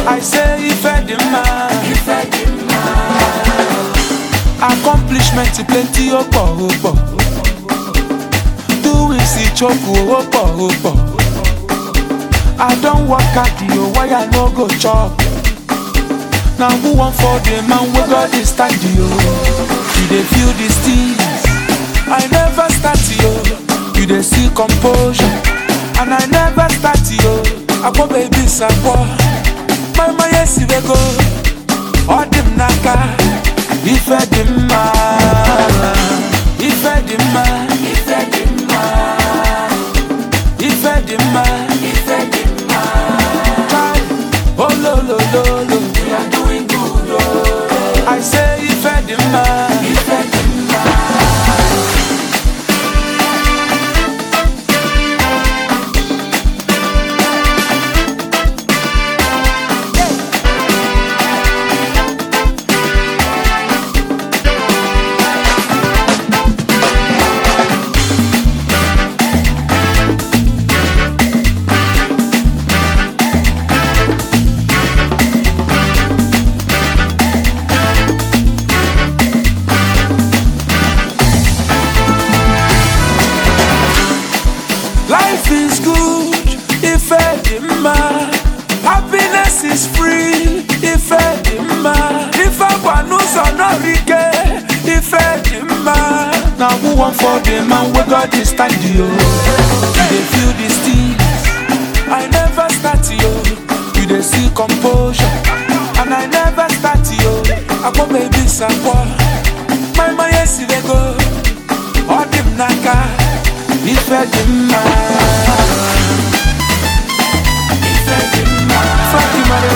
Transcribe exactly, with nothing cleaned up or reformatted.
I say if I demand, accomplishment plenty opo opo. Do we see choku opo opo. I don't work at you, why I no go chop. Now who want for the man we got this time you? You dey feel these things. I never start you. You dey see composure, and I never start you. I go baby support. My my yes we go. All them naka. If I demand, if I demand, if I demand, if I demand, if I demand. Oh lo lo lo lo, we are doing good. Oh. I say if I demand, if I demand. Life is good if I demand. Happiness is free if I demand. If I want no sonorike, if I demand. Now who want for the man we got this time you? You dey feel these things. I never start you. You dey see composure, and I never start you. I go baby support. My my yes they go. All them naka. If I demand, if I demand,